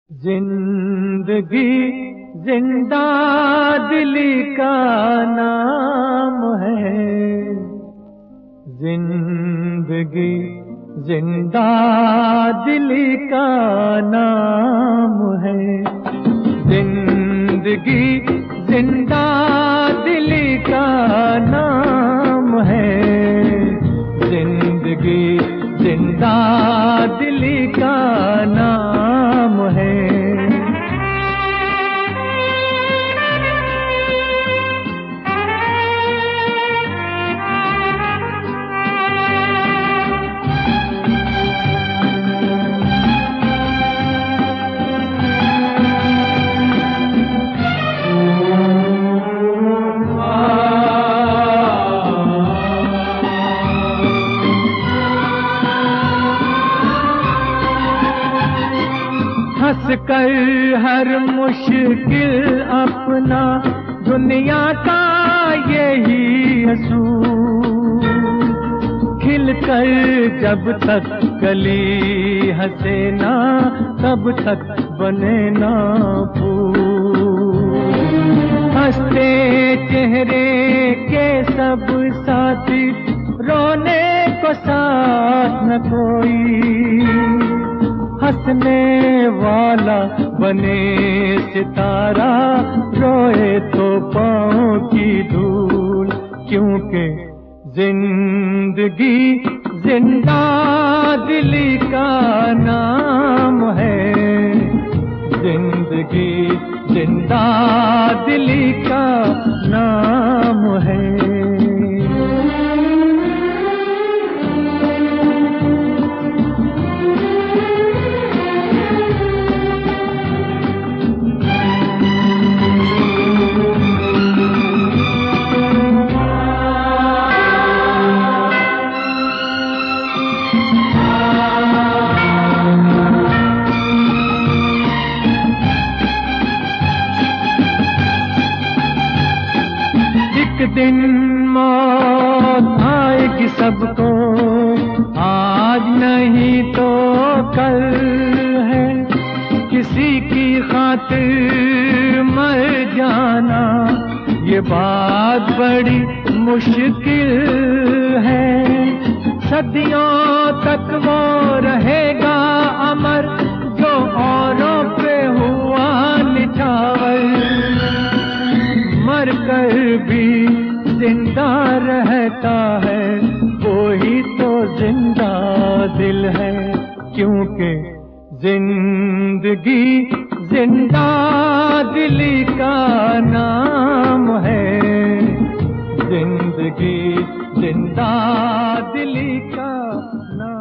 जिंदगी जिंदा दिली का नाम है। जिंदगी जिंदा दिली का नाम है। जिंदगी जिंदा दिली का नाम है। जिंदगी जिंदा दिली का नाम है। हंस कर हर मुश्किल अपना दुनिया का यही असूल। खिल कर जब तक कली हंसे ना तब तक बने ना फूल। हंसते चेहरे के सब साथी रोने को साथ न कोई। हंसने वाला बने सितारा रोए तो पाँव की धूल। क्योंकि जिंदगी जिंदा दिली का नाम है। जिंदगी जिंदा दिली का नाम है। एक दिन मौत आएगी सबको, आज नहीं तो कल है। किसी की खातिर मर जाना ये बात बड़ी मुश्किल है। सदियों तक वो रहेगा अमर जो औरों पे हुआ निछावर। मर कर भी जिंदा रहता है वो ही तो जिंदा दिल है। क्योंकि जिंदगी जिंदा दिली का नाम है। जिंदगी जिंदा दिली का नाम